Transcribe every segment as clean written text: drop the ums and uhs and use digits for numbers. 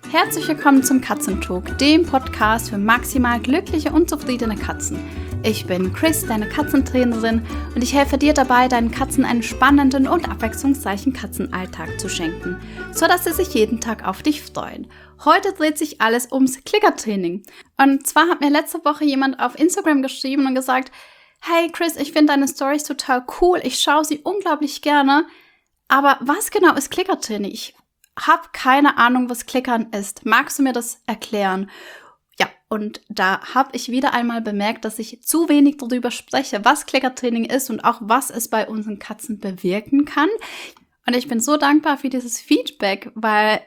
Herzlich willkommen zum Katzentalk, dem Podcast für maximal glückliche und zufriedene Katzen. Ich bin Chris, deine Katzentrainerin, und ich helfe dir dabei, deinen Katzen einen spannenden und abwechslungsreichen Katzenalltag zu schenken, sodass sie sich jeden Tag auf dich freuen. Heute dreht sich alles ums Klickertraining. Und zwar hat mir letzte Woche jemand auf Instagram geschrieben und gesagt: Hey Chris, ich finde deine Storys total cool, ich schaue sie unglaublich gerne, aber was genau ist Klickertraining? Ich habe keine Ahnung, was Klickern ist. Magst du mir das erklären? Ja, und da habe ich wieder einmal bemerkt, dass ich zu wenig darüber spreche, was Klickertraining ist und auch was es bei unseren Katzen bewirken kann. Und ich bin so dankbar für dieses Feedback, weil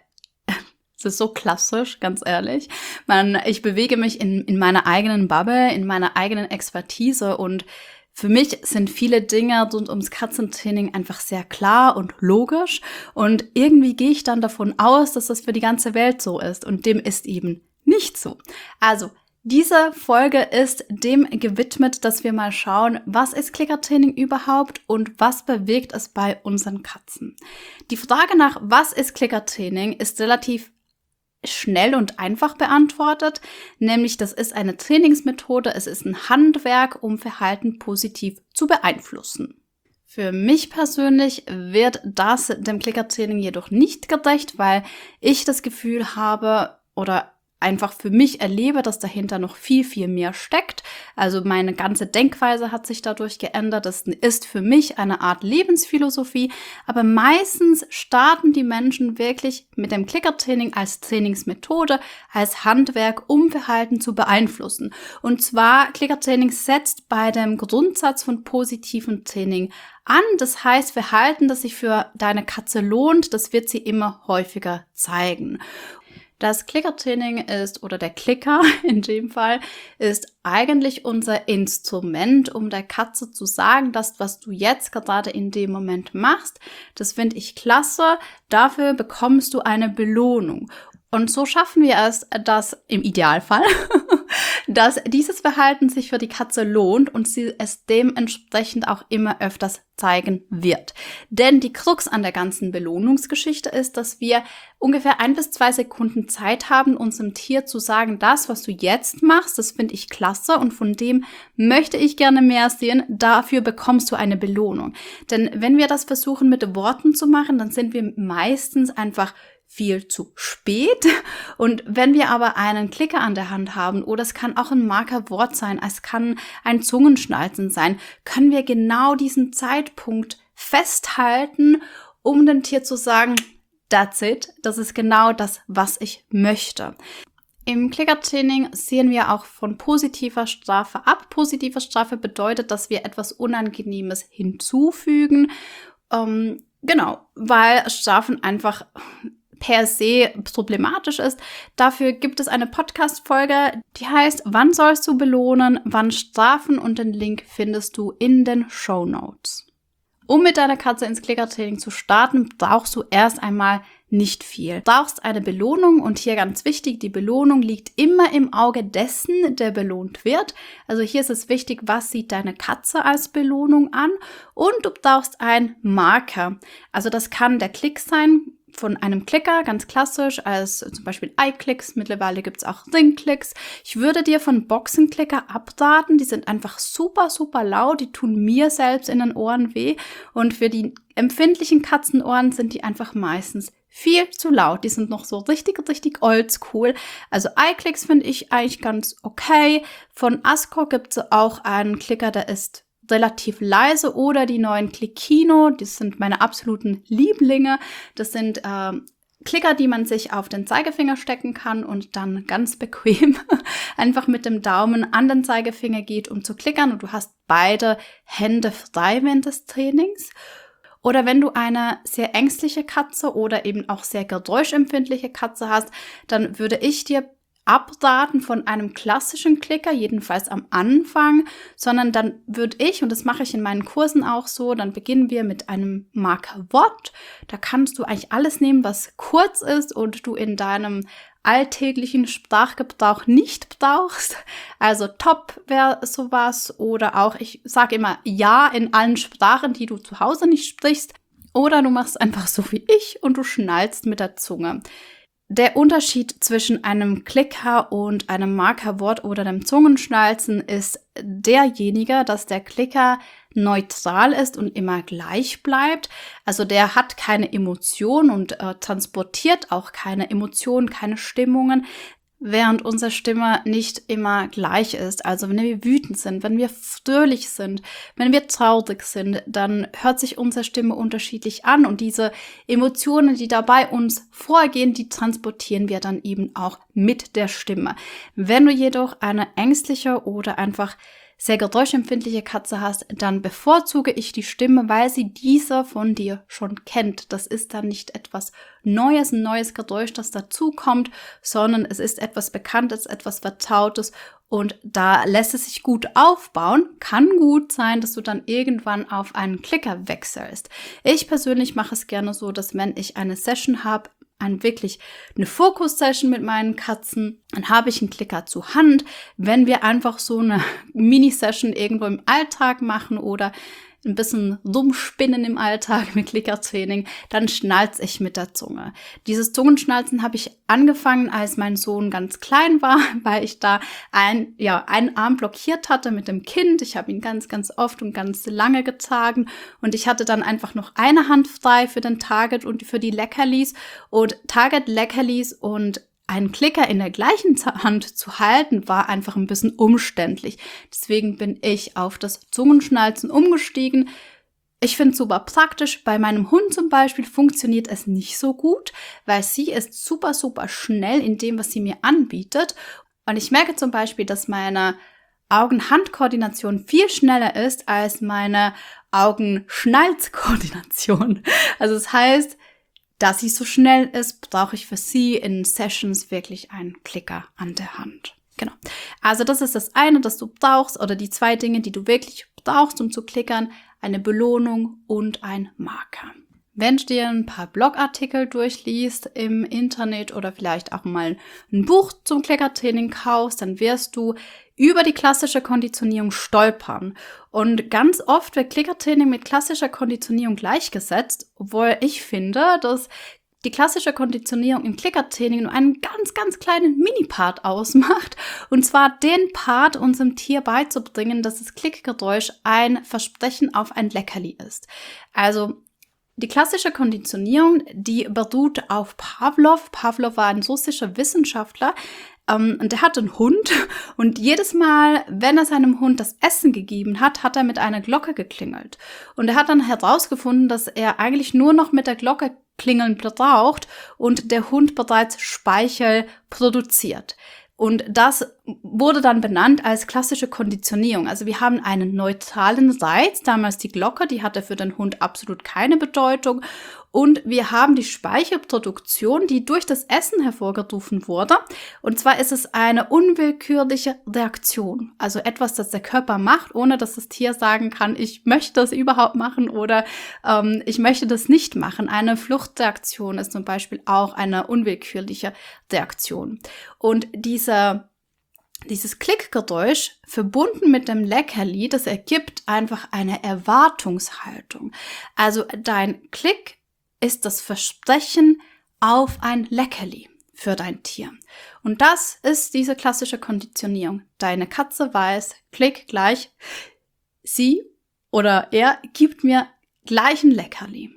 es ist so klassisch, ganz ehrlich. Ich bewege mich in meiner eigenen Bubble, in meiner eigenen Expertise, und für mich sind viele Dinge rund ums Katzentraining einfach sehr klar und logisch, und irgendwie gehe ich dann davon aus, dass das für die ganze Welt so ist, und dem ist eben nicht so. Also, diese Folge ist dem gewidmet, dass wir mal schauen, was ist Klickertraining überhaupt und was bewirkt es bei unseren Katzen. Die Frage nach, was ist Klickertraining, ist relativ schnell und einfach beantwortet, nämlich das ist eine Trainingsmethode, es ist ein Handwerk, um Verhalten positiv zu beeinflussen. Für mich persönlich wird das dem Klickertraining jedoch nicht gerecht, weil ich das Gefühl habe oder einfach für mich erlebe, dass dahinter noch viel, viel mehr steckt. Also meine ganze Denkweise hat sich dadurch geändert. Das ist für mich eine Art Lebensphilosophie. Aber meistens starten die Menschen wirklich mit dem Klickertraining als Trainingsmethode, als Handwerk, um Verhalten zu beeinflussen. Und zwar, Klickertraining setzt bei dem Grundsatz von positivem Training an. Das heißt, Verhalten, das sich für deine Katze lohnt, das wird sie immer häufiger zeigen. Das Klickertraining ist, oder der Klicker in dem Fall, ist eigentlich unser Instrument, um der Katze zu sagen, das, was du jetzt gerade in dem Moment machst, das finde ich klasse, dafür bekommst du eine Belohnung. Und so schaffen wir es, dass im Idealfall, dass dieses Verhalten sich für die Katze lohnt und sie es dementsprechend auch immer öfters zeigen wird. Denn die Krux an der ganzen Belohnungsgeschichte ist, dass wir ungefähr 1 bis 2 Sekunden Zeit haben, unserem Tier zu sagen, das, was du jetzt machst, das finde ich klasse und von dem möchte ich gerne mehr sehen, dafür bekommst du eine Belohnung. Denn wenn wir das versuchen mit Worten zu machen, dann sind wir meistens einfach viel zu spät. Und wenn wir aber einen Klicker an der Hand haben, oder es kann auch ein Markerwort sein, es kann ein Zungenschnalzen sein, können wir genau diesen Zeitpunkt festhalten, um dem Tier zu sagen, that's it, das ist genau das, was ich möchte. Im Klickertraining sehen wir auch von positiver Strafe ab. Positive Strafe bedeutet, dass wir etwas Unangenehmes hinzufügen. Genau, weil Strafen einfach per se problematisch ist. Dafür gibt es eine Podcast-Folge, die heißt Wann sollst du belohnen, wann strafen, und den Link findest du in den Shownotes. Um mit deiner Katze ins Klickertraining zu starten, brauchst du erst einmal nicht viel. Du brauchst eine Belohnung, und hier ganz wichtig, die Belohnung liegt immer im Auge dessen, der belohnt wird. Also hier ist es wichtig, was sieht deine Katze als Belohnung an, und du brauchst einen Marker. Also das kann der Klick sein, von einem Klicker, ganz klassisch, als zum Beispiel iClicks. Mittlerweile gibt es auch Ringklicks. Ich würde dir von Boxenklicker abraten. Die sind einfach super, super laut. Die tun mir selbst in den Ohren weh. Und für die empfindlichen Katzenohren sind die einfach meistens viel zu laut. Die sind noch so richtig, richtig oldschool. Also iClicks finde ich eigentlich ganz okay. Von Ascor gibt es auch einen Klicker, der ist relativ leise, oder die neuen Clickino, das sind meine absoluten Lieblinge. Das sind Klicker, die man sich auf den Zeigefinger stecken kann und dann ganz bequem einfach mit dem Daumen an den Zeigefinger geht, um zu klickern, und du hast beide Hände frei während des Trainings. Oder wenn du eine sehr ängstliche Katze oder eben auch sehr geräuschempfindliche Katze hast, dann würde ich dir abraten von einem klassischen Klicker, jedenfalls am Anfang, sondern dann würde ich, und das mache ich in meinen Kursen auch so, dann beginnen wir mit einem Markerwort. Da kannst du eigentlich alles nehmen, was kurz ist und du in deinem alltäglichen Sprachgebrauch nicht brauchst. Also top wäre sowas, oder auch, ich sage immer ja in allen Sprachen, die du zu Hause nicht sprichst, oder du machst einfach so wie ich und du schnallst mit der Zunge. Der Unterschied zwischen einem Klicker und einem Markerwort oder dem Zungenschnalzen ist derjenige, dass der Klicker neutral ist und immer gleich bleibt. Also der hat keine Emotion und transportiert auch keine Emotionen, keine Stimmungen, während unsere Stimme nicht immer gleich ist. Also wenn wir wütend sind, wenn wir fröhlich sind, wenn wir traurig sind, dann hört sich unsere Stimme unterschiedlich an und diese Emotionen, die dabei uns vorgehen, die transportieren wir dann eben auch mit der Stimme. Wenn du jedoch eine ängstliche oder einfach sehr geräuschempfindliche Katze hast, dann bevorzuge ich die Stimme, weil sie diese von dir schon kennt. Das ist dann nicht etwas Neues, ein neues Geräusch, das dazukommt, sondern es ist etwas Bekanntes, etwas Vertrautes und da lässt es sich gut aufbauen. Kann gut sein, dass du dann irgendwann auf einen Klicker wechselst. Ich persönlich mache es gerne so, dass wenn ich eine Session habe, wirklich eine Fokus-Session mit meinen Katzen, dann habe ich einen Klicker zur Hand. Wenn wir einfach so eine Mini-Session irgendwo im Alltag machen oder ein bisschen rumspinnen im Alltag mit Klickertraining, dann schnalze ich mit der Zunge. Dieses Zungenschnalzen habe ich angefangen, als mein Sohn ganz klein war, weil ich da einen Arm blockiert hatte mit dem Kind. Ich habe ihn ganz, ganz oft und ganz lange getragen und ich hatte dann einfach noch eine Hand frei für den Target und für die Leckerlis und Target, Leckerlis und einen Klicker in der gleichen Hand zu halten, war einfach ein bisschen umständlich. Deswegen bin ich auf das Zungenschnalzen umgestiegen. Ich finde es super praktisch. Bei meinem Hund zum Beispiel funktioniert es nicht so gut, weil sie ist super, super schnell in dem, was sie mir anbietet. Und ich merke zum Beispiel, dass meine Augen-Hand-Koordination viel schneller ist als meine Augen-Schnalz-Koordination. Also das heißt, da sie so schnell ist, brauche ich für sie in Sessions wirklich einen Klicker an der Hand. Genau. Also das ist das eine, das du brauchst, oder die zwei Dinge, die du wirklich brauchst, um zu klickern: eine Belohnung und ein Marker. Wenn du dir ein paar Blogartikel durchliest im Internet oder vielleicht auch mal ein Buch zum Klickertraining kaufst, dann wirst du über die klassische Konditionierung stolpern. Und ganz oft wird Klickertraining mit klassischer Konditionierung gleichgesetzt, obwohl ich finde, dass die klassische Konditionierung im Klickertraining nur einen ganz, ganz kleinen Mini-Part ausmacht. Und zwar den Part, unserem Tier beizubringen, dass das Klickgeräusch ein Versprechen auf ein Leckerli ist. Also die klassische Konditionierung, die beruht auf Pavlov. Pavlov war ein russischer Wissenschaftler, und der hatte einen Hund und jedes Mal, wenn er seinem Hund das Essen gegeben hat, hat er mit einer Glocke geklingelt. Und er hat dann herausgefunden, dass er eigentlich nur noch mit der Glocke klingeln braucht und der Hund bereits Speichel produziert. Und das wurde dann benannt als klassische Konditionierung. Also wir haben einen neutralen Reiz, damals die Glocke, die hatte für den Hund absolut keine Bedeutung. Und wir haben die Speichelproduktion, die durch das Essen hervorgerufen wurde. Und zwar ist es eine unwillkürliche Reaktion. Also etwas, das der Körper macht, ohne dass das Tier sagen kann, ich möchte das überhaupt machen oder ich möchte das nicht machen. Eine Fluchtreaktion ist zum Beispiel auch eine unwillkürliche Reaktion. Und dieses Klickgeräusch verbunden mit dem Leckerli, das ergibt einfach eine Erwartungshaltung. Also dein Klick ist das Versprechen auf ein Leckerli für dein Tier. Und das ist diese klassische Konditionierung. Deine Katze weiß, Klick gleich, sie oder er gibt mir gleich ein Leckerli.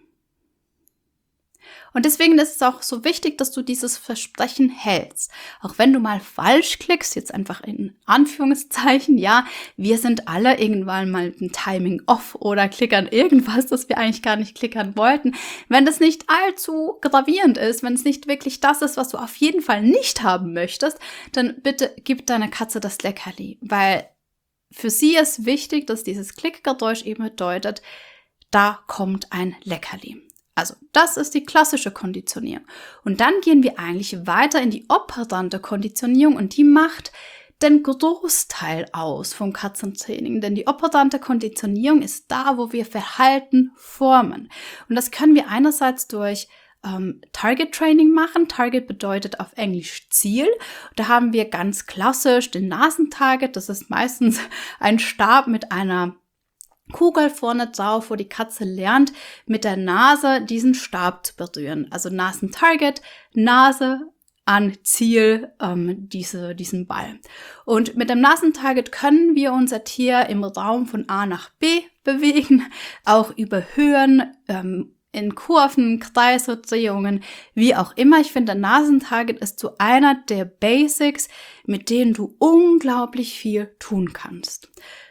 Und deswegen ist es auch so wichtig, dass du dieses Versprechen hältst. Auch wenn du mal falsch klickst, jetzt einfach in Anführungszeichen, ja, wir sind alle irgendwann mal mit dem Timing off oder klickern irgendwas, das wir eigentlich gar nicht klickern wollten. Wenn das nicht allzu gravierend ist, wenn es nicht wirklich das ist, was du auf jeden Fall nicht haben möchtest, dann bitte gib deiner Katze das Leckerli, weil für sie ist wichtig, dass dieses Klickgeräusch eben bedeutet, da kommt ein Leckerli. Also das ist die klassische Konditionierung. Und dann gehen wir eigentlich weiter in die operante Konditionierung und die macht den Großteil aus vom Katzentraining. Denn die operante Konditionierung ist da, wo wir Verhalten formen. Und das können wir einerseits durch Target Training machen. Target bedeutet auf Englisch Ziel. Da haben wir ganz klassisch den Nasentarget. Das ist meistens ein Stab mit einer Kugel vorne drauf, wo die Katze lernt, mit der Nase diesen Stab zu berühren. Also Nasentarget, Nase an Ziel diesen Ball. Und mit dem Nasentarget können wir unser Tier im Raum von A nach B bewegen, auch über Höhen, in Kurven, Kreise, Drehungen, wie auch immer. Ich finde, der Nasentarget ist so einer der Basics, mit denen du unglaublich viel tun kannst.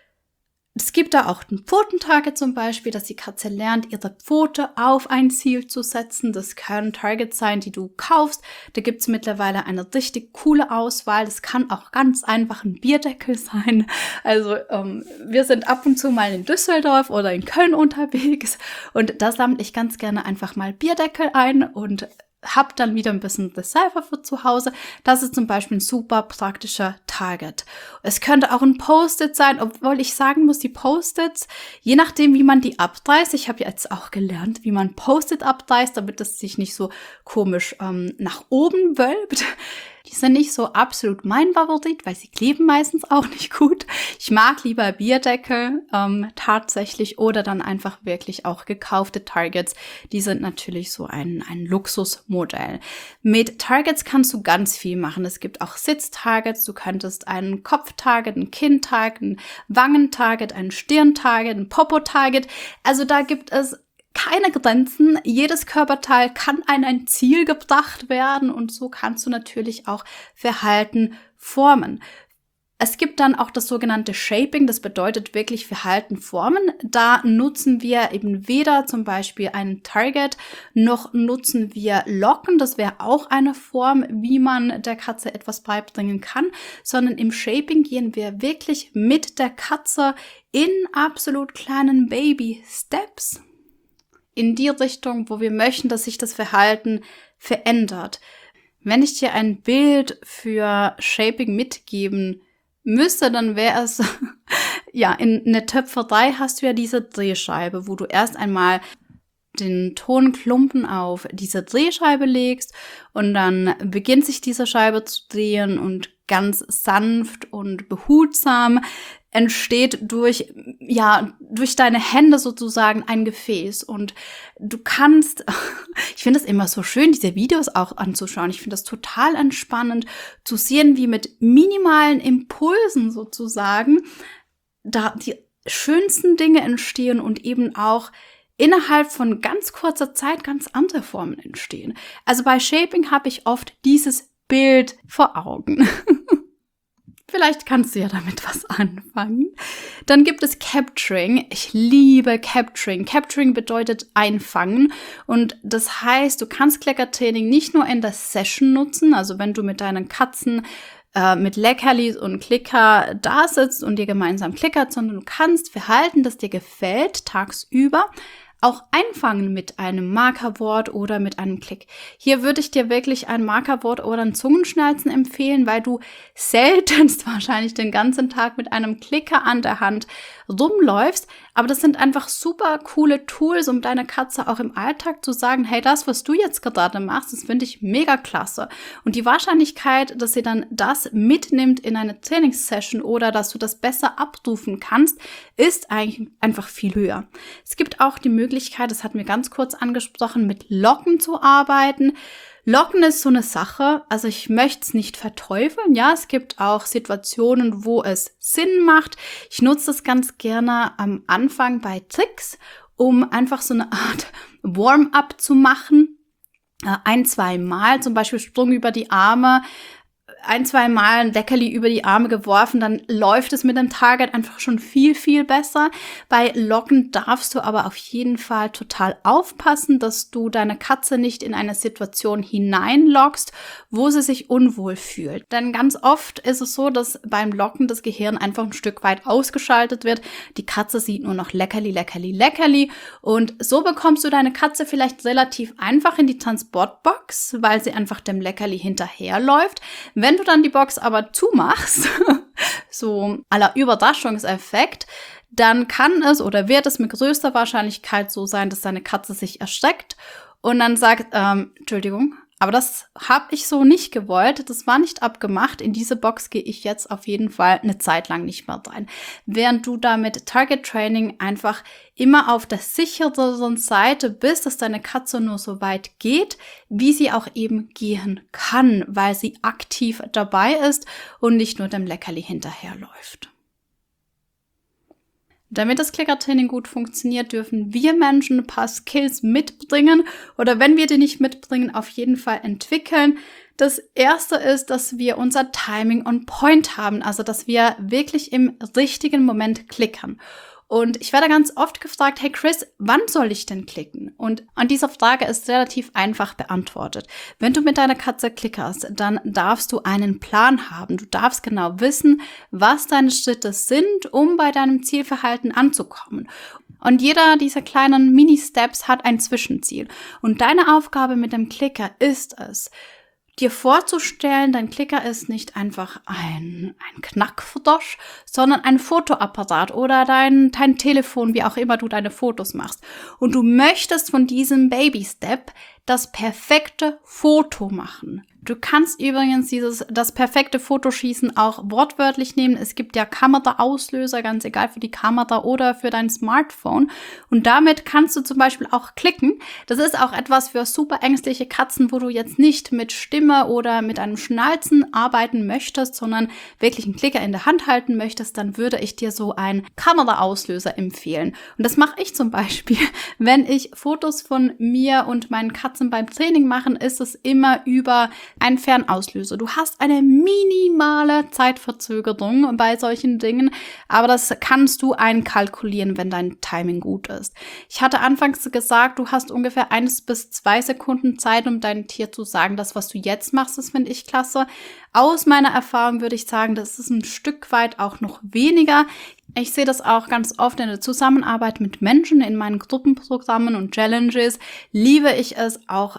Es gibt da auch ein Pfotentarget zum Beispiel, dass die Katze lernt, ihre Pfote auf ein Ziel zu setzen. Das können Targets sein, die du kaufst. Da gibt es mittlerweile eine richtig coole Auswahl. Das kann auch ganz einfach ein Bierdeckel sein. Also wir sind ab und zu mal in Düsseldorf oder in Köln unterwegs und da sammle ich ganz gerne einfach mal Bierdeckel ein und hab dann wieder ein bisschen Reserve für zu Hause. Das ist zum Beispiel ein super praktischer Target. Es könnte auch ein Post-it sein, obwohl ich sagen muss, die Post-its, je nachdem, wie man die abreißt, ich habe jetzt auch gelernt, wie man Post-it abreißt, damit es sich nicht so komisch nach oben wölbt. Die sind nicht so absolut mein Favorit, weil sie kleben meistens auch nicht gut. Ich mag lieber Bierdeckel tatsächlich oder dann einfach wirklich auch gekaufte Targets. Die sind natürlich so ein Luxusmodell. Mit Targets kannst du ganz viel machen. Es gibt auch Sitztargets. Du könntest einen Kopftarget, ein Kinntarget, ein Wangentarget, ein Stirntarget, ein Popo-Target. Also da gibt es keine Grenzen. Jedes Körperteil kann an ein Ziel gebracht werden und so kannst du natürlich auch Verhalten formen. Es gibt dann auch das sogenannte Shaping, das bedeutet wirklich Verhalten formen. Da nutzen wir eben weder zum Beispiel einen Target, noch nutzen wir Locken. Das wäre auch eine Form, wie man der Katze etwas beibringen kann, sondern im Shaping gehen wir wirklich mit der Katze in absolut kleinen Baby-Steps in die Richtung, wo wir möchten, dass sich das Verhalten verändert. Wenn ich dir ein Bild für Shaping mitgeben müsste, dann wäre es, ja, in der Töpferei hast du ja diese Drehscheibe, wo du erst einmal den Tonklumpen auf diese Drehscheibe legst und dann beginnt sich diese Scheibe zu drehen und ganz sanft und behutsam entsteht durch deine Hände sozusagen ein Gefäß. Und du kannst, ich finde es immer so schön, diese Videos auch anzuschauen. Ich finde das total entspannend, zu sehen, wie mit minimalen Impulsen sozusagen da die schönsten Dinge entstehen und eben auch innerhalb von ganz kurzer Zeit ganz andere Formen entstehen. Also bei Shaping habe ich oft dieses Bild vor Augen. Vielleicht kannst du ja damit was anfangen. Dann gibt es Capturing. Ich liebe Capturing. Capturing bedeutet einfangen. Und das heißt, du kannst Kleckertraining nicht nur in der Session nutzen, also wenn du mit deinen Katzen mit Leckerlis und Klicker da sitzt und ihr gemeinsam klickert, sondern du kannst Verhalten, das dir gefällt, tagsüber auch einfangen mit einem Markerwort oder mit einem Klick. Hier würde ich dir wirklich ein Markerwort oder ein Zungenschnalzen empfehlen, weil du seltenst wahrscheinlich den ganzen Tag mit einem Klicker an der Hand rumläufst. Aber das sind einfach super coole Tools, um deiner Katze auch im Alltag zu sagen, hey, das, was du jetzt gerade machst, das finde ich mega klasse. Und die Wahrscheinlichkeit, dass sie dann das mitnimmt in eine Trainingssession oder dass du das besser abrufen kannst, ist eigentlich einfach viel höher. Es gibt auch die Möglichkeit, das hatten wir ganz kurz angesprochen, mit Locken zu arbeiten. Locken ist so eine Sache, also ich möchte es nicht verteufeln. Ja, es gibt auch Situationen, wo es Sinn macht. Ich nutze das ganz gerne am Anfang bei Tricks, um einfach so eine Art Warm-up zu machen. 1-2 Mal, zum Beispiel Sprung über die Arme, 1-2 Mal ein Leckerli über die Arme geworfen, dann läuft es mit dem Target einfach schon viel, viel besser. Bei Locken darfst du aber auf jeden Fall total aufpassen, dass du deine Katze nicht in eine Situation hineinlockst, wo sie sich unwohl fühlt. Denn ganz oft ist es so, dass beim Locken das Gehirn einfach ein Stück weit ausgeschaltet wird. Die Katze sieht nur noch Leckerli, Leckerli, Leckerli. Und so bekommst du deine Katze vielleicht relativ einfach in die Transportbox, weil sie einfach dem Leckerli hinterherläuft. Wenn du dann die Box aber zumachst, so à la Überraschungseffekt, dann kann es oder wird es mit größter Wahrscheinlichkeit so sein, dass deine Katze sich erschreckt und dann sagt, Entschuldigung, Aber das habe ich so nicht gewollt. Das war nicht abgemacht. In diese Box gehe ich jetzt auf jeden Fall eine Zeit lang nicht mehr rein. Während du da mit Target Training einfach immer auf der sicheren Seite bist, dass deine Katze nur so weit geht, wie sie auch eben gehen kann, weil sie aktiv dabei ist und nicht nur dem Leckerli hinterherläuft. Damit das Klickertraining gut funktioniert, dürfen wir Menschen ein paar Skills mitbringen oder wenn wir die nicht mitbringen, auf jeden Fall entwickeln. Das erste ist, dass wir unser Timing on point haben, also dass wir wirklich im richtigen Moment klickern. Und ich werde ganz oft gefragt, hey Chris, wann soll ich denn klicken? Und an dieser Frage ist relativ einfach beantwortet. Wenn du mit deiner Katze klickerst, dann darfst du einen Plan haben. Du darfst genau wissen, was deine Schritte sind, um bei deinem Zielverhalten anzukommen. Und jeder dieser kleinen Mini-Steps hat ein Zwischenziel. Und deine Aufgabe mit dem Klicker ist es, dir vorzustellen, dein Klicker ist nicht einfach ein Knackfrosch, sondern ein Fotoapparat oder dein Telefon, wie auch immer du deine Fotos machst. Und du möchtest von diesem Baby-Step das perfekte Foto machen. Du kannst übrigens das perfekte Fotoschießen auch wortwörtlich nehmen. Es gibt ja Kameraauslöser, ganz egal für die Kamera oder für dein Smartphone. Und damit kannst du zum Beispiel auch klicken. Das ist auch etwas für super ängstliche Katzen, wo du jetzt nicht mit Stimme oder mit einem Schnalzen arbeiten möchtest, sondern wirklich einen Klicker in der Hand halten möchtest, dann würde ich dir so einen Kameraauslöser empfehlen. Und das mache ich zum Beispiel, wenn ich Fotos von mir und meinen Katzen beim Training mache, ist es immer über ein Fernauslöser. Du hast eine minimale Zeitverzögerung bei solchen Dingen, aber das kannst du einkalkulieren, wenn dein Timing gut ist. Ich hatte anfangs gesagt, du hast ungefähr 1 bis 2 Sekunden Zeit, um deinem Tier zu sagen, das, was du jetzt machst, das finde ich klasse. Aus meiner Erfahrung würde ich sagen, das ist ein Stück weit auch noch weniger. Ich sehe das auch ganz oft in der Zusammenarbeit mit Menschen in meinen Gruppenprogrammen und Challenges. Liebe ich es auch,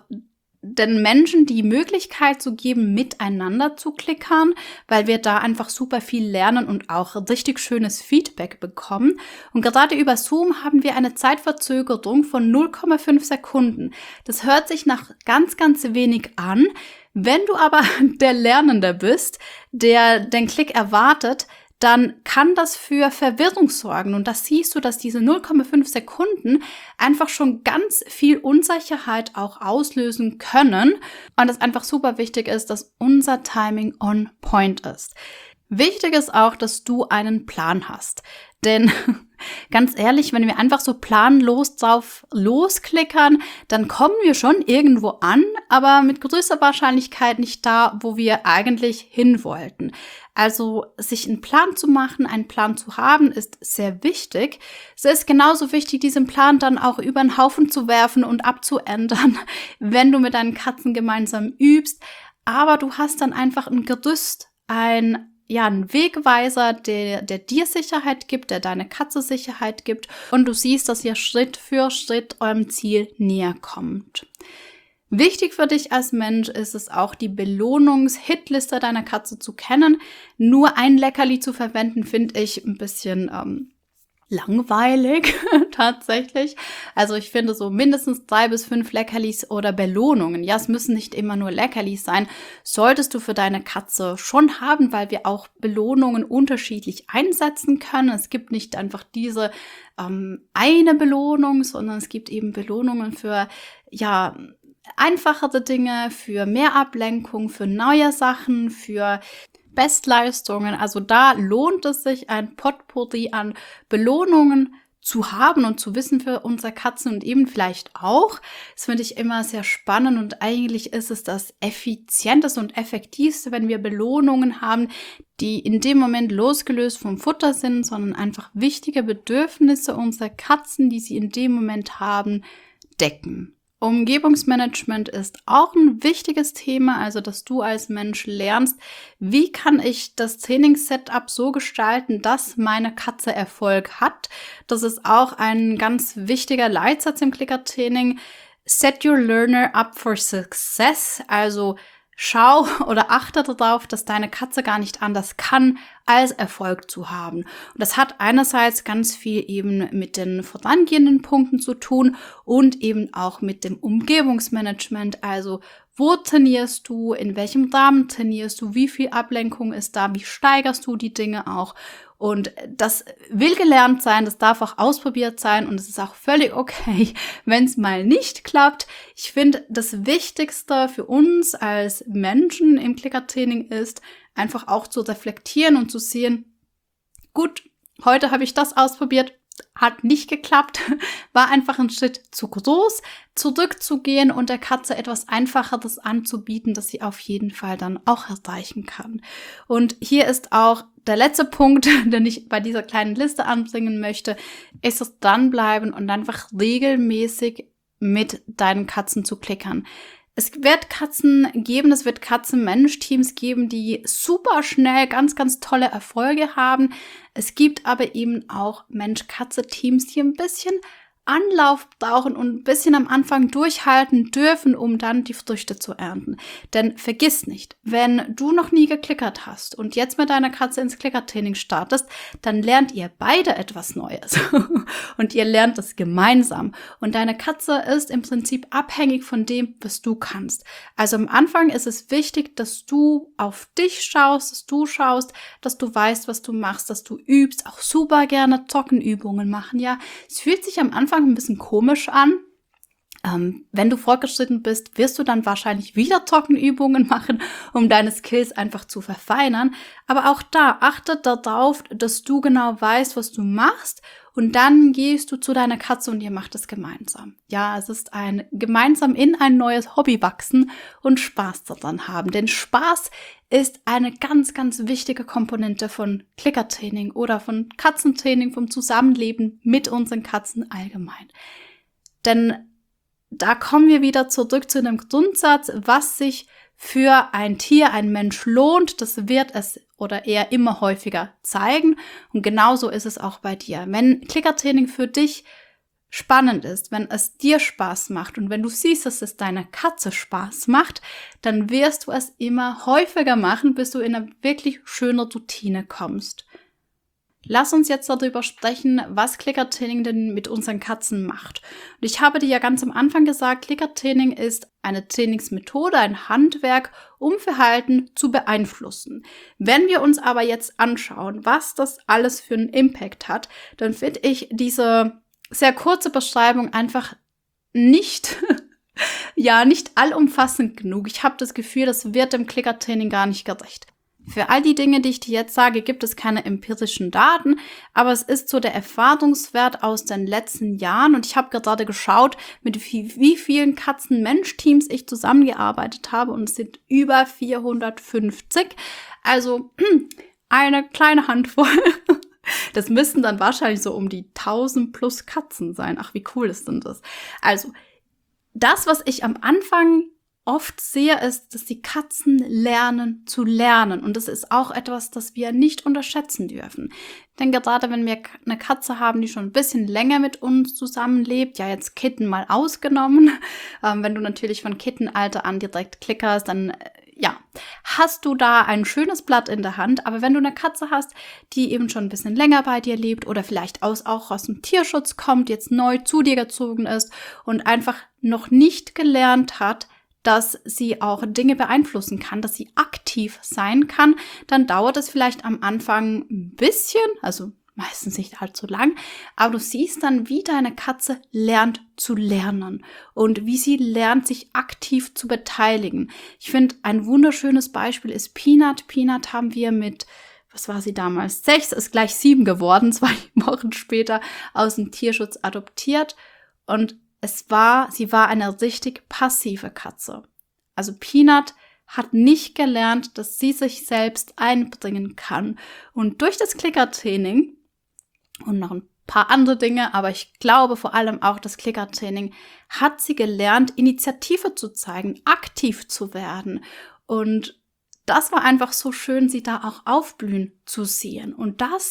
den Menschen die Möglichkeit zu geben, miteinander zu klickern, weil wir da einfach super viel lernen und auch richtig schönes Feedback bekommen. Und gerade über Zoom haben wir eine Zeitverzögerung von 0,5 Sekunden. Das hört sich nach ganz, ganz wenig an. Wenn du aber der Lernende bist, der den Klick erwartet, dann kann das für Verwirrung sorgen. Und das siehst du, dass diese 0,5 Sekunden einfach schon ganz viel Unsicherheit auch auslösen können. Und es einfach super wichtig ist, dass unser Timing on point ist. Wichtig ist auch, dass du einen Plan hast. Denn ganz ehrlich, wenn wir einfach so planlos drauf losklickern, dann kommen wir schon irgendwo an, aber mit größter Wahrscheinlichkeit nicht da, wo wir eigentlich hin wollten. Also sich einen Plan zu machen, einen Plan zu haben, ist sehr wichtig. Es ist genauso wichtig, diesen Plan dann auch über den Haufen zu werfen und abzuändern, wenn du mit deinen Katzen gemeinsam übst. Aber du hast dann einfach ein Gerüst, ein Wegweiser, der dir Sicherheit gibt, der deine Katze Sicherheit gibt und du siehst, dass ihr Schritt für Schritt eurem Ziel näher kommt. Wichtig für dich als Mensch ist es auch, die Belohnungs-Hitliste deiner Katze zu kennen. Nur ein Leckerli zu verwenden, finde ich ein bisschen langweilig tatsächlich. Also ich finde so mindestens 3 bis 5 Leckerlis oder Belohnungen. Ja, es müssen nicht immer nur Leckerlis sein. Solltest du für deine Katze schon haben, weil wir auch Belohnungen unterschiedlich einsetzen können. Es gibt nicht einfach diese eine Belohnung, sondern es gibt eben Belohnungen für einfachere Dinge, für mehr Ablenkung, für neue Sachen, für Bestleistungen. Also da lohnt es sich, ein Potpourri an Belohnungen zu haben und zu wissen für unsere Katzen und eben vielleicht auch. Das finde ich immer sehr spannend und eigentlich ist es das Effizienteste und Effektivste, wenn wir Belohnungen haben, die in dem Moment losgelöst vom Futter sind, sondern einfach wichtige Bedürfnisse unserer Katzen, die sie in dem Moment haben, decken. Umgebungsmanagement ist auch ein wichtiges Thema, also dass du als Mensch lernst, wie kann ich das Trainingssetup so gestalten, dass meine Katze Erfolg hat. Das ist auch ein ganz wichtiger Leitsatz im Klickertraining. Set your learner up for success, also schau oder achte darauf, dass deine Katze gar nicht anders kann, als Erfolg zu haben. Und das hat einerseits ganz viel eben mit den vorangehenden Punkten zu tun und eben auch mit dem Umgebungsmanagement. Also wo trainierst du, in welchem Rahmen trainierst du, wie viel Ablenkung ist da, wie steigerst du die Dinge auch. Und das will gelernt sein, das darf auch ausprobiert sein und es ist auch völlig okay, wenn es mal nicht klappt. Ich finde, das Wichtigste für uns als Menschen im Klickertraining ist, einfach auch zu reflektieren und zu sehen, gut, heute habe ich das ausprobiert, hat nicht geklappt, war einfach ein Schritt zu groß, zurückzugehen und der Katze etwas Einfacheres anzubieten, das sie auf jeden Fall dann auch erreichen kann. Und hier ist auch der letzte Punkt, den ich bei dieser kleinen Liste anbringen möchte, ist es dranbleiben und einfach regelmäßig mit deinen Katzen zu klickern. Es wird Katzen geben, es wird Katzen-Mensch-Teams geben, die super schnell ganz, ganz tolle Erfolge haben. Es gibt aber eben auch Mensch-Katze-Teams, die ein bisschen Anlauf brauchen und ein bisschen am Anfang durchhalten dürfen, um dann die Früchte zu ernten. Denn vergiss nicht, wenn du noch nie geklickert hast und jetzt mit deiner Katze ins Klickertraining startest, dann lernt ihr beide etwas Neues. Und ihr lernt es gemeinsam. Und deine Katze ist im Prinzip abhängig von dem, was du kannst. Also am Anfang ist es wichtig, dass du auf dich schaust, dass du weißt, was du machst, dass du übst, auch super gerne Trockenübungen machen, ja. Es fühlt sich am Anfang ein bisschen komisch an. Wenn du fortgeschritten bist, wirst du dann wahrscheinlich wieder Trockenübungen machen, um deine Skills einfach zu verfeinern. Aber auch da, achte darauf, dass du genau weißt, was du machst. Und dann gehst du zu deiner Katze und ihr macht es gemeinsam. Ja, es ist ein gemeinsam in ein neues Hobby wachsen und Spaß daran haben. Denn Spaß ist eine ganz, ganz wichtige Komponente von Klickertraining oder von Katzentraining, vom Zusammenleben mit unseren Katzen allgemein. Denn da kommen wir wieder zurück zu dem Grundsatz, was sich für ein Tier, ein Mensch lohnt, das wird es oder eher immer häufiger zeigen. Und genauso ist es auch bei dir. Wenn Klickertraining für dich spannend ist, wenn es dir Spaß macht und wenn du siehst, dass es deiner Katze Spaß macht, dann wirst du es immer häufiger machen, bis du in eine wirklich schöne Routine kommst. Lass uns jetzt darüber sprechen, was Klickertraining denn mit unseren Katzen macht. Und ich habe dir ja ganz am Anfang gesagt, Klickertraining ist eine Trainingsmethode, ein Handwerk, um Verhalten zu beeinflussen. Wenn wir uns aber jetzt anschauen, was das alles für einen Impact hat, dann finde ich diese sehr kurze Beschreibung einfach nicht allumfassend genug. Ich habe das Gefühl, das wird dem Klickertraining gar nicht gerecht. Für all die Dinge, die ich dir jetzt sage, gibt es keine empirischen Daten, aber es ist so der Erfahrungswert aus den letzten Jahren und ich habe gerade geschaut, mit wie vielen Katzen-Mensch-Teams ich zusammengearbeitet habe und es sind über 450, also eine kleine Handvoll. Das müssten dann wahrscheinlich so um die 1000 plus Katzen sein. Ach, wie cool ist denn das? Also, das, was ich am Anfang oft sehe, ist, dass die Katzen lernen zu lernen. Und das ist auch etwas, das wir nicht unterschätzen dürfen. Denn gerade wenn wir eine Katze haben, die schon ein bisschen länger mit uns zusammenlebt, ja jetzt Kitten mal ausgenommen, wenn du natürlich von Kittenalter an direkt klickerst, dann hast du da ein schönes Blatt in der Hand. Aber wenn du eine Katze hast, die eben schon ein bisschen länger bei dir lebt oder vielleicht auch aus dem Tierschutz kommt, jetzt neu zu dir gezogen ist und einfach noch nicht gelernt hat, dass sie auch Dinge beeinflussen kann, dass sie aktiv sein kann, dann dauert es vielleicht am Anfang ein bisschen, also meistens nicht allzu lang, aber du siehst dann, wie deine Katze lernt zu lernen und wie sie lernt, sich aktiv zu beteiligen. Ich finde, ein wunderschönes Beispiel ist Peanut. Peanut haben wir mit, was war sie damals? 6, ist gleich 7 geworden, 2 Wochen später aus dem Tierschutz adoptiert und sie war eine richtig passive Katze. Also Peanut hat nicht gelernt, dass sie sich selbst einbringen kann. Und durch das Klickertraining und noch ein paar andere Dinge, aber ich glaube vor allem auch das Klickertraining, hat sie gelernt, Initiative zu zeigen, aktiv zu werden. Und das war einfach so schön, sie da auch aufblühen zu sehen. Und das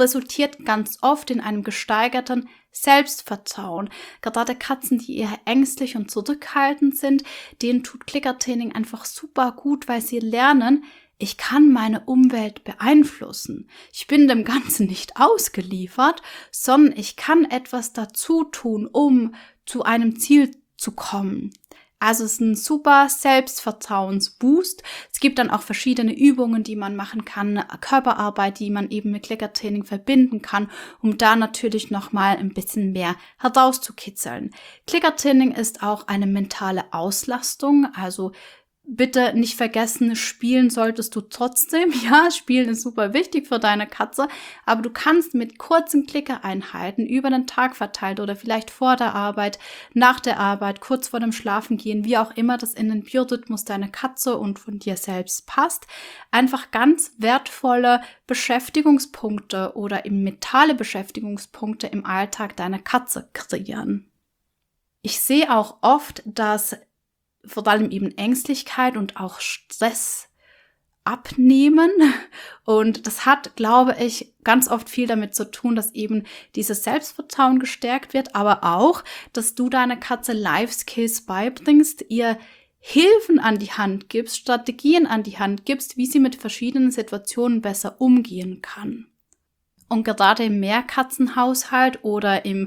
resultiert ganz oft in einem gesteigerten Selbstvertrauen. Gerade Katzen, die eher ängstlich und zurückhaltend sind, denen tut Klickertraining einfach super gut, weil sie lernen, ich kann meine Umwelt beeinflussen. Ich bin dem Ganzen nicht ausgeliefert, sondern ich kann etwas dazu tun, um zu einem Ziel zu kommen. Also es ist ein super Selbstvertrauensboost. Es gibt dann auch verschiedene Übungen, die man machen kann, Körperarbeit, die man eben mit Klickertraining verbinden kann, um da natürlich nochmal ein bisschen mehr herauszukitzeln. Klickertraining ist auch eine mentale Auslastung, also bitte nicht vergessen, spielen solltest du trotzdem. Ja, Spielen ist super wichtig für deine Katze, aber du kannst mit kurzen Klickereinheiten über den Tag verteilt oder vielleicht vor der Arbeit, nach der Arbeit, kurz vor dem Schlafengehen, wie auch immer das in den Biorhythmus deiner Katze und von dir selbst passt, einfach ganz wertvolle Beschäftigungspunkte oder eben mentale Beschäftigungspunkte im Alltag deiner Katze kreieren. Ich sehe auch oft, dass vor allem eben Ängstlichkeit und auch Stress abnehmen. Und das hat, glaube ich, ganz oft viel damit zu tun, dass eben dieses Selbstvertrauen gestärkt wird, aber auch, dass du deiner Katze Life-Skills beibringst, ihr Hilfen an die Hand gibst, Strategien an die Hand gibst, wie sie mit verschiedenen Situationen besser umgehen kann. Und gerade im Mehrkatzenhaushalt oder im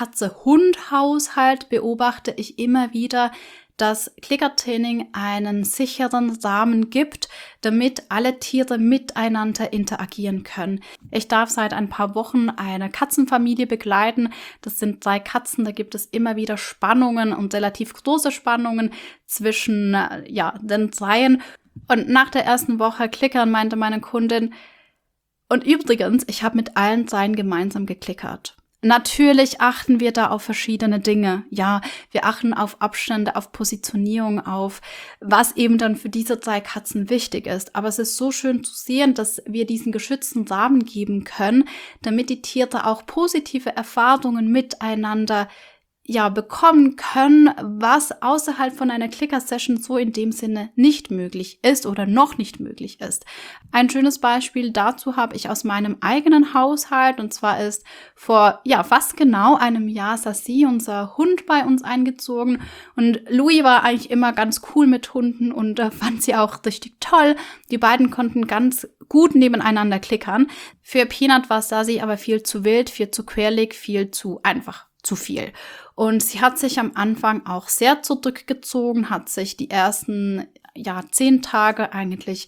Katze-Hund-Haushalt beobachte ich immer wieder, dass Klickertraining einen sicheren Rahmen gibt, damit alle Tiere miteinander interagieren können. Ich darf seit ein paar Wochen eine Katzenfamilie begleiten. Das sind 3 Katzen, da gibt es immer wieder Spannungen und relativ große Spannungen zwischen den Dreien. Und nach der ersten Woche Klickern meinte meine Kundin, und übrigens, ich habe mit allen 3 gemeinsam geklickert. Natürlich achten wir da auf verschiedene Dinge. Ja, wir achten auf Abstände, auf Positionierung, auf was eben dann für diese 3 Katzen wichtig ist. Aber es ist so schön zu sehen, dass wir diesen geschützten Rahmen geben können, damit die Tiere auch positive Erfahrungen miteinander bekommen können, was außerhalb von einer Clicker-Session so in dem Sinne nicht möglich ist oder noch nicht möglich ist. Ein schönes Beispiel dazu habe ich aus meinem eigenen Haushalt, und zwar ist vor fast genau einem Jahr Sassi, unser Hund, bei uns eingezogen, und Louis war eigentlich immer ganz cool mit Hunden und fand sie auch richtig toll. Die beiden konnten ganz gut nebeneinander klickern. Für Peanut war Sassi aber viel zu wild, viel zu quirlig, viel zu einfach. Zu viel. Und sie hat sich am Anfang auch sehr zurückgezogen, hat sich die ersten 10 Tage eigentlich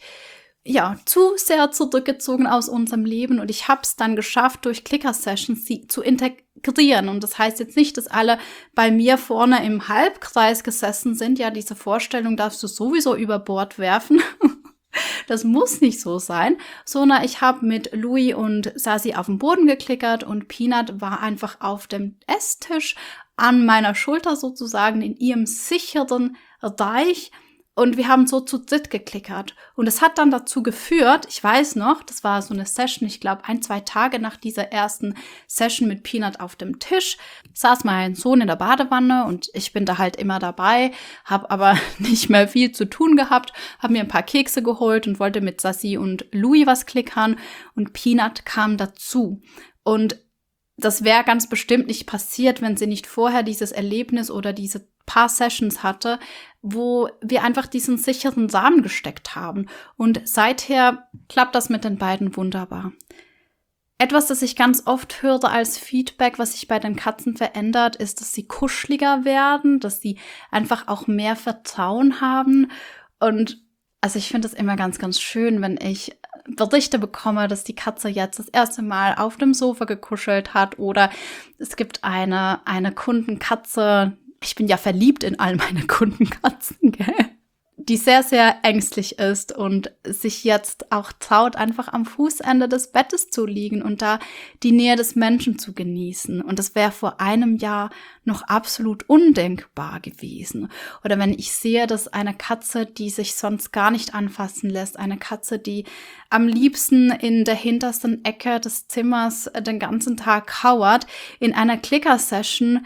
zu sehr zurückgezogen aus unserem Leben, und ich habe es dann geschafft, durch Clicker-Sessions sie zu integrieren. Und das heißt jetzt nicht, dass alle bei mir vorne im Halbkreis gesessen sind. Ja, diese Vorstellung darfst du sowieso über Bord werfen. Das muss nicht so sein, sondern ich habe mit Louis und Sassi auf dem Boden geklickert und Peanut war einfach auf dem Esstisch an meiner Schulter sozusagen in ihrem sicheren Reich. Und wir haben so zu dritt geklickert. Und es hat dann dazu geführt, ich weiß noch, das war so eine Session, ich glaube 1-2 Tage nach dieser ersten Session mit Peanut auf dem Tisch, saß mein Sohn in der Badewanne und ich bin da halt immer dabei, habe aber nicht mehr viel zu tun gehabt, habe mir ein paar Kekse geholt und wollte mit Sassi und Louis was klickern, und Peanut kam dazu. Und das wäre ganz bestimmt nicht passiert, wenn sie nicht vorher dieses Erlebnis oder diese paar Sessions hatte, wo wir einfach diesen sicheren Samen gesteckt haben. Und seither klappt das mit den beiden wunderbar. Etwas, das ich ganz oft höre als Feedback, was sich bei den Katzen verändert, ist, dass sie kuscheliger werden, dass sie einfach auch mehr Vertrauen haben. Und also ich finde es immer ganz, ganz schön, wenn ich Berichte bekomme, dass die Katze jetzt das erste Mal auf dem Sofa gekuschelt hat, oder es gibt eine Kundenkatze, ich bin ja verliebt in all meine Kundenkatzen, gell? Die sehr, sehr ängstlich ist und sich jetzt auch traut, einfach am Fußende des Bettes zu liegen und da die Nähe des Menschen zu genießen. Und das wäre vor einem Jahr noch absolut undenkbar gewesen. Oder wenn ich sehe, dass eine Katze, die sich sonst gar nicht anfassen lässt, eine Katze, die am liebsten in der hintersten Ecke des Zimmers den ganzen Tag kauert, in einer Clicker-Session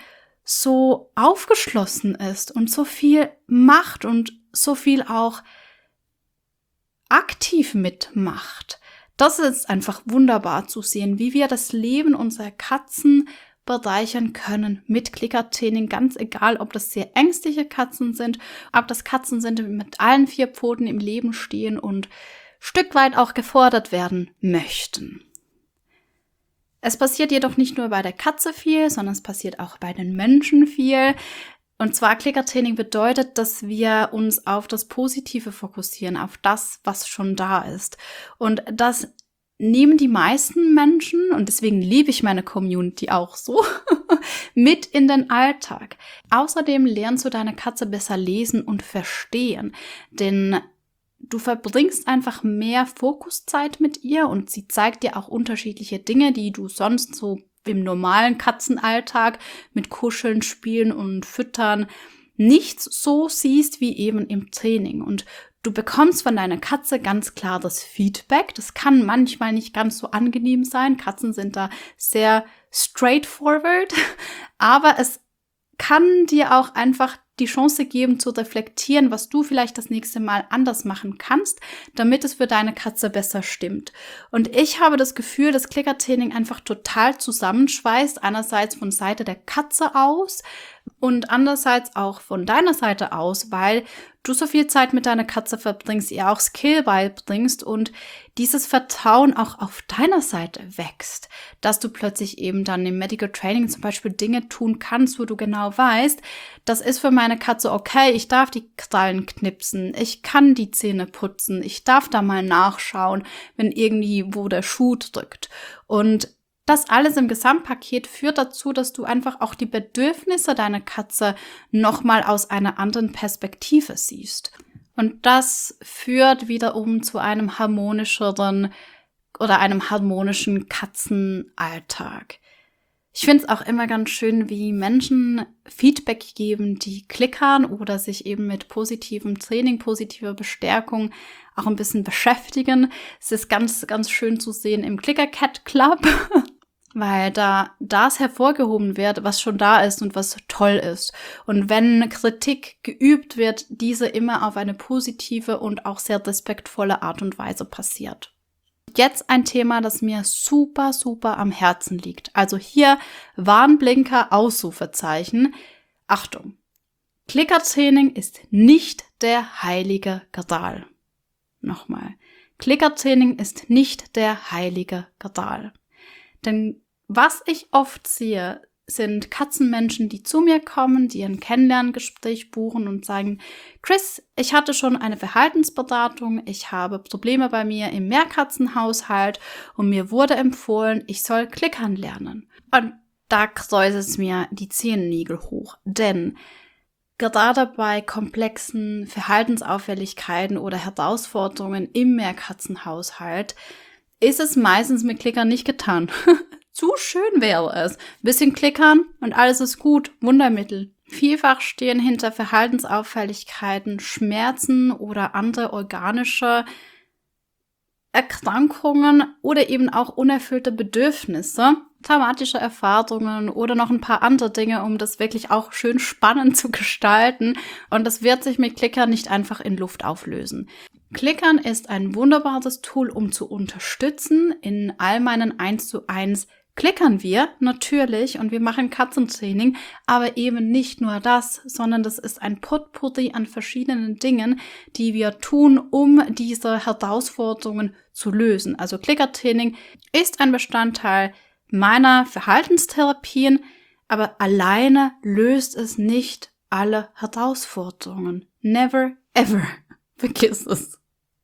so aufgeschlossen ist und so viel macht und so viel auch aktiv mitmacht, Das ist einfach wunderbar zu sehen, wie wir das Leben unserer Katzen bereichern können mit Klickertraining, ganz egal, ob das sehr ängstliche Katzen sind, ob das Katzen sind, die mit allen 4 Pfoten im Leben stehen und Stück weit auch gefordert werden möchten. Es passiert jedoch nicht nur bei der Katze viel, sondern es passiert auch bei den Menschen viel. Und zwar Klickertraining bedeutet, dass wir uns auf das Positive fokussieren, auf das, was schon da ist. Und das nehmen die meisten Menschen, und deswegen liebe ich meine Community auch so, mit in den Alltag. Außerdem lernst du deine Katze besser lesen und verstehen, denn du verbringst einfach mehr Fokuszeit mit ihr und sie zeigt dir auch unterschiedliche Dinge, die du sonst so im normalen Katzenalltag mit Kuscheln, Spielen und Füttern nicht so siehst wie eben im Training. Und du bekommst von deiner Katze ganz klar das Feedback. Das kann manchmal nicht ganz so angenehm sein. Katzen sind da sehr straightforward, aber es kann dir auch einfach die Chance geben zu reflektieren, was du vielleicht das nächste Mal anders machen kannst, damit es für deine Katze besser stimmt. Und ich habe das Gefühl, dass Klickertraining einfach total zusammenschweißt, einerseits von Seite der Katze aus und andererseits auch von deiner Seite aus, weil du so viel Zeit mit deiner Katze verbringst, ihr auch Skill beibringst und dieses Vertrauen auch auf deiner Seite wächst, dass du plötzlich eben dann im Medical Training zum Beispiel Dinge tun kannst, wo du genau weißt, das ist für meine Katze okay, ich darf die Krallen knipsen, ich kann die Zähne putzen, ich darf da mal nachschauen, wenn irgendwie wo der Schuh drückt. Und das alles im Gesamtpaket führt dazu, dass du einfach auch die Bedürfnisse deiner Katze nochmal aus einer anderen Perspektive siehst. Und das führt wiederum zu einem harmonischeren oder einem harmonischen Katzenalltag. Ich finde es auch immer ganz schön, wie Menschen Feedback geben, die klickern oder sich eben mit positivem Training, positiver Bestärkung auch ein bisschen beschäftigen. Es ist ganz, ganz schön zu sehen im Clicker Cat Club, weil da das hervorgehoben wird, was schon da ist und was toll ist. Und wenn Kritik geübt wird, diese immer auf eine positive und auch sehr respektvolle Art und Weise passiert. Jetzt ein Thema, das mir super, super am Herzen liegt. Also hier Warnblinker, Ausrufezeichen. Achtung! Klickertraining ist nicht der heilige Gral. Nochmal. Klickertraining ist nicht der heilige Gral. Denn was ich oft sehe, sind Katzenmenschen, die zu mir kommen, die ein Kennenlerngespräch buchen und sagen, Chris, ich hatte schon eine Verhaltensberatung, ich habe Probleme bei mir im Mehrkatzenhaushalt und mir wurde empfohlen, ich soll klickern lernen. Und da kräuselt es mir die Zehennägel hoch, denn gerade bei komplexen Verhaltensauffälligkeiten oder Herausforderungen im Mehrkatzenhaushalt ist es meistens mit Klickern nicht getan. Zu schön wäre es. Bisschen klickern und alles ist gut. Wundermittel. Vielfach stehen hinter Verhaltensauffälligkeiten Schmerzen oder andere organische Erkrankungen oder eben auch unerfüllte Bedürfnisse, traumatische Erfahrungen oder noch ein paar andere Dinge, um das wirklich auch schön spannend zu gestalten. Und das wird sich mit Klickern nicht einfach in Luft auflösen. Klickern ist ein wunderbares Tool, um zu unterstützen. In all meinen 1:1 klickern wir natürlich und wir machen Katzentraining, aber eben nicht nur das, sondern das ist ein Potpourri an verschiedenen Dingen, die wir tun, um diese Herausforderungen zu lösen. Also Klickertraining ist ein Bestandteil meiner Verhaltenstherapien, aber alleine löst es nicht alle Herausforderungen. Never ever. Vergiss es.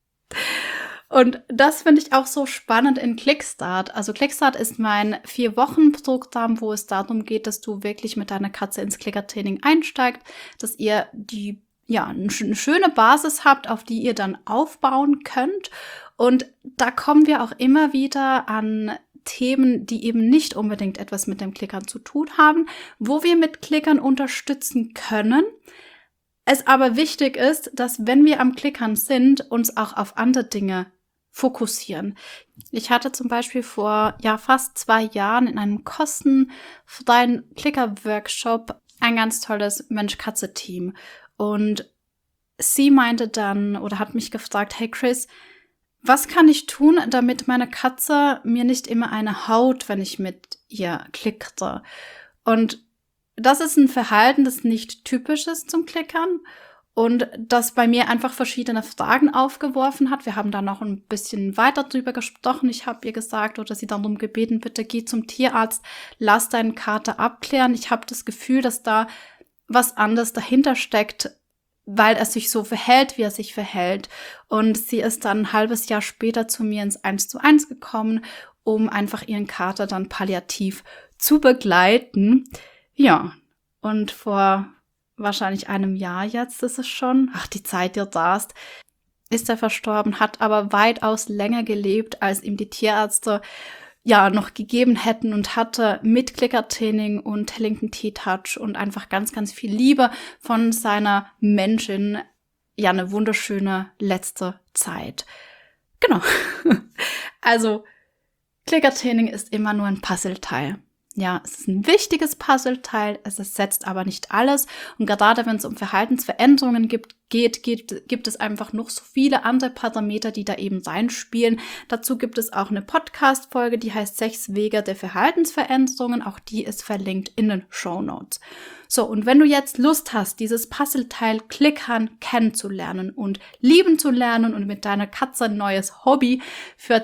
Und das finde ich auch so spannend in Clickstart. Also Clickstart ist mein 4-Wochen-Programm, wo es darum geht, dass du wirklich mit deiner Katze ins Klickertraining einsteigt, dass ihr eine schöne Basis habt, auf die ihr dann aufbauen könnt. Und da kommen wir auch immer wieder an Themen, die eben nicht unbedingt etwas mit dem Klickern zu tun haben, wo wir mit Klickern unterstützen können. Es aber wichtig ist, dass wenn wir am Klickern sind, uns auch auf andere Dinge fokussieren. Ich hatte zum Beispiel vor fast 2 Jahren in einem kostenfreien Klicker-Workshop ein ganz tolles Mensch-Katze-Team. Und sie meinte dann oder hat mich gefragt, hey Chris, Was kann ich tun, damit meine Katze mir nicht immer eine haut, wenn ich mit ihr klickere? Und das ist ein Verhalten, das nicht typisch ist zum Klickern und das bei mir einfach verschiedene Fragen aufgeworfen hat. Wir haben da noch ein bisschen weiter drüber gesprochen. Ich habe ihr gesagt oder sie darum gebeten, bitte geh zum Tierarzt, lass deinen Kater abklären. Ich habe das Gefühl, dass da was anderes dahinter steckt, weil er sich so verhält, wie er sich verhält. Und sie ist dann ein halbes Jahr später zu mir ins 1:1 gekommen, um einfach ihren Kater dann palliativ zu begleiten. Ja, und vor wahrscheinlich einem Jahr jetzt ist es schon, die Zeit, die rast, ist er verstorben, hat aber weitaus länger gelebt, als ihm die Tierärzte noch gegeben hätten und hatte mit Klickertraining und Hellington T-Touch und einfach ganz, ganz viel Liebe von seiner Menschin, eine wunderschöne letzte Zeit. Genau. Also, Klickertraining ist immer nur ein Puzzleteil. Ja, es ist ein wichtiges Puzzleteil, es ersetzt aber nicht alles. Und gerade wenn es um Verhaltensveränderungen gibt es einfach noch so viele andere Parameter, die da eben reinspielen. Dazu gibt es auch eine Podcast-Folge, die heißt 6 Wege der Verhaltensveränderungen. Auch die ist verlinkt in den Shownotes. So, und wenn du jetzt Lust hast, dieses Puzzleteil Klickern kennenzulernen und lieben zu lernen und mit deiner Katze ein neues Hobby für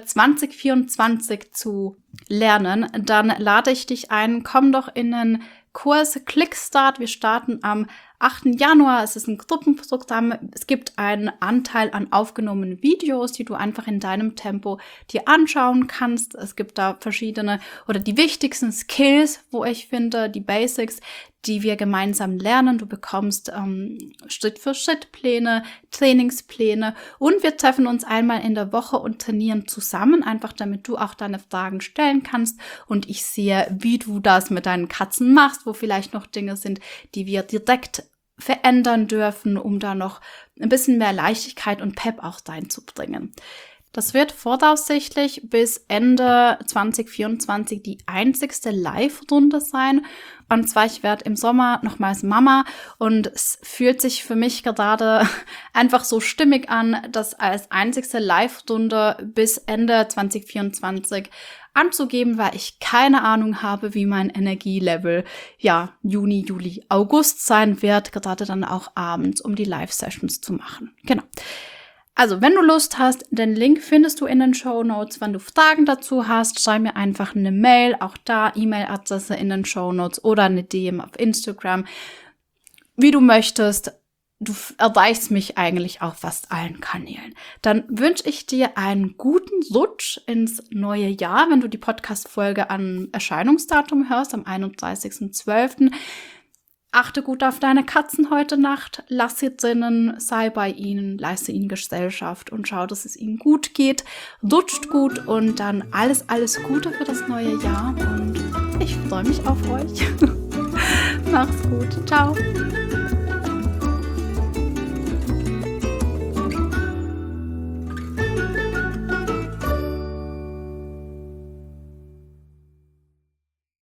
2024 zu lernen, dann lade ich dich ein, komm doch in den Kurs Clickstart. Wir starten am 8. Januar. Es ist ein Gruppenprogramm. Es gibt einen Anteil an aufgenommenen Videos, die du einfach in deinem Tempo dir anschauen kannst. Es gibt da verschiedene oder die wichtigsten Skills, wo ich finde, die Basics, die wir gemeinsam lernen. Du bekommst Schritt-für-Schritt-Pläne, Trainingspläne und wir treffen uns einmal in der Woche und trainieren zusammen, einfach damit du auch deine Fragen stellen kannst und ich sehe, wie du das mit deinen Katzen machst, wo vielleicht noch Dinge sind, die wir direkt verändern dürfen, um da noch ein bisschen mehr Leichtigkeit und Pep auch reinzubringen. Das wird voraussichtlich bis Ende 2024 die einzigste Live-Runde sein. Und zwar, ich werde im Sommer nochmals Mama und es fühlt sich für mich gerade einfach so stimmig an, das als einzigste Live-Runde bis Ende 2024 anzugeben, weil ich keine Ahnung habe, wie mein Energielevel Juni, Juli, August sein wird, gerade dann auch abends, um die Live-Sessions zu machen. Genau. Also, wenn du Lust hast, den Link findest du in den Shownotes. Wenn du Fragen dazu hast, schreib mir einfach eine Mail, auch da E-Mail-Adresse in den Shownotes oder eine DM auf Instagram. Wie du möchtest, du erreichst mich eigentlich auf fast allen Kanälen. Dann wünsche ich dir einen guten Rutsch ins neue Jahr, wenn du die Podcast-Folge am Erscheinungsdatum hörst, am 31.12. Achte gut auf deine Katzen heute Nacht, lass sie drinnen, sei bei ihnen, leiste ihnen Gesellschaft und schau, dass es ihnen gut geht. Rutscht gut und dann alles Gute für das neue Jahr und ich freue mich auf euch. Mach's gut. Ciao.